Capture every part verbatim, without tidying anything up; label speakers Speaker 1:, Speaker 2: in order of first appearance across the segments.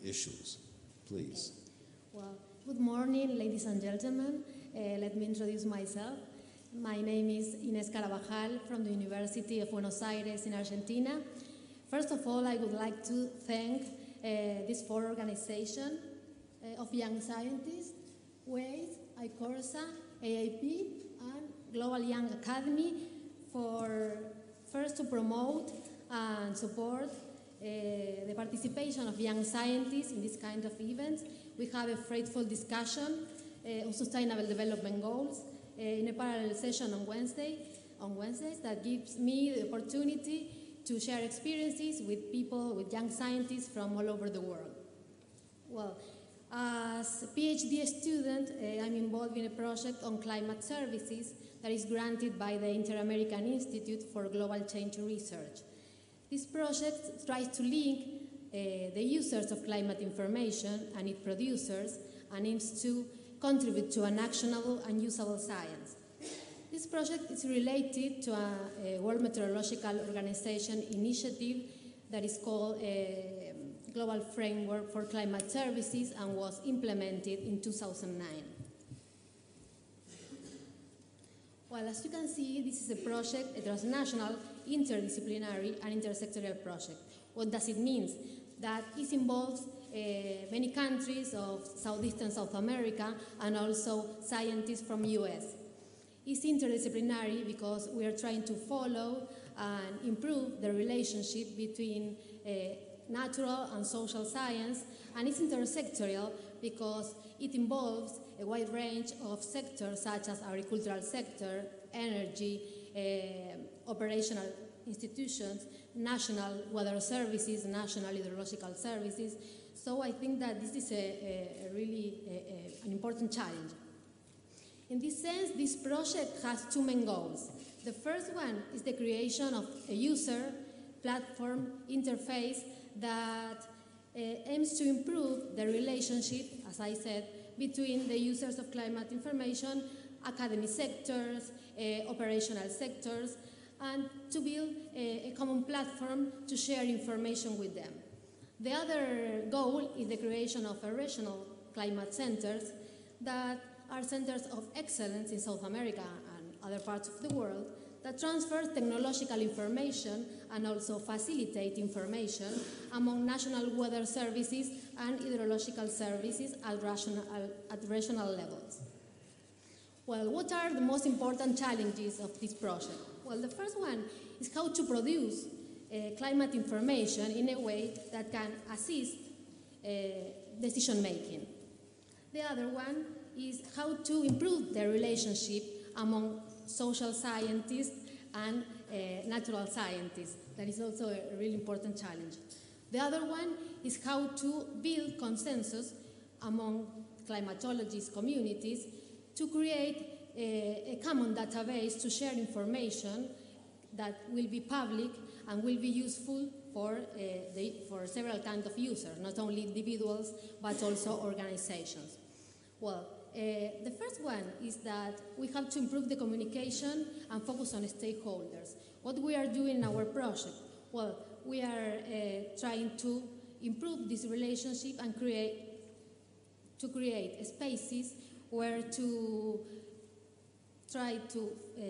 Speaker 1: issues. Please.
Speaker 2: Okay. Well, good morning, ladies and gentlemen. Uh, let me introduce myself. My name is Inés Carabajal from the University of Buenos Aires in Argentina. First of all, I would like to thank uh, this four organization uh, of young scientists, WAIS, ICORSA, A I P, and Global Young Academy for first to promote and support uh, the participation of young scientists in this kind of events. We have a fruitful discussion uh, on sustainable development goals uh, in a parallel session on Wednesday, on Wednesdays that gives me the opportunity to share experiences with people, with young scientists from all over the world. Well, as a PhD student, uh, I'm involved in a project on climate services that is granted by the Inter-American Institute for Global Change Research. This project tries to link uh, the users of climate information and its producers and aims to contribute to an actionable and usable science. This project is related to a, a World Meteorological Organization initiative that is called a Global Framework for Climate Services and was implemented in two thousand nine. Well, as you can see, this is a project, a transnational, interdisciplinary and intersectorial project. What does it mean? That it involves uh, many countries of Southeastern South America and also scientists from U S. It's interdisciplinary because we are trying to follow and improve the relationship between uh, natural and social science, and it's intersectorial because it involves a wide range of sectors such as agricultural sector, energy, uh, operational institutions, national weather services, national hydrological services. So I think that this is a, a, a really a, a, an important challenge. In this sense, this project has two main goals. The first one is the creation of a user platform interface that uh, aims to improve the relationship, as I said, between the users of climate information, academic sectors, uh, operational sectors, and to build a, a common platform to share information with them. The other goal is the creation of a regional climate centers that are centers of excellence in South America and other parts of the world that transfers technological information and also facilitate information among national weather services and hydrological services at regional, at regional levels. Well, what are the most important challenges of this project? Well, the first one is how to produce uh, climate information in a way that can assist uh, decision making. The other one is how to improve the relationship among social scientists and uh, natural scientists. That is also a really important challenge. The other one is how to build consensus among climatologists communities to create a, a common database to share information that will be public and will be useful for, uh, the, for several kinds of users, not only individuals, but also organizations. Well, uh, the first one is that we have to improve the communication and focus on stakeholders. What we are doing in our project? Well, we are uh, trying to improve this relationship and create, to create spaces where to try to uh,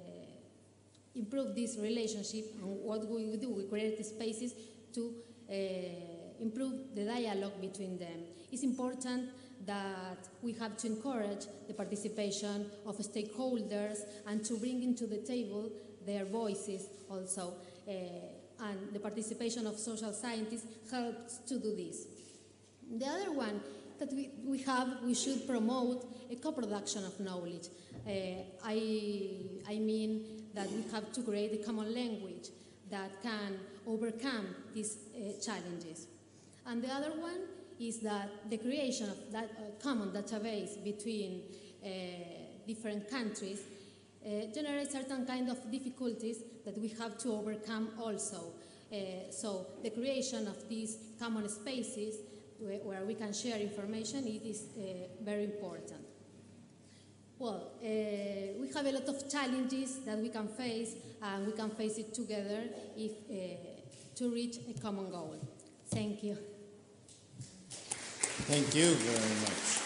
Speaker 2: improve this relationship. And what we do, we create spaces to uh, improve the dialogue between them. It's important that we have to encourage the participation of stakeholders and to bring into the table their voices also. Uh, and the participation of social scientists helps to do this. The other one that we, we have, we should promote a co-production of knowledge. Uh, I, I mean that we have to create a common language that can overcome these uh, challenges. And the other one is that the creation of that uh, common database between uh, different countries uh, generates certain kind of difficulties that we have to overcome also. Uh, so the creation of these common spaces where, where we can share information, it is uh, very important. Well, uh, we have a lot of challenges that we can face, and we can face it together if, uh, to reach a common goal. Thank you.
Speaker 1: Thank you very much.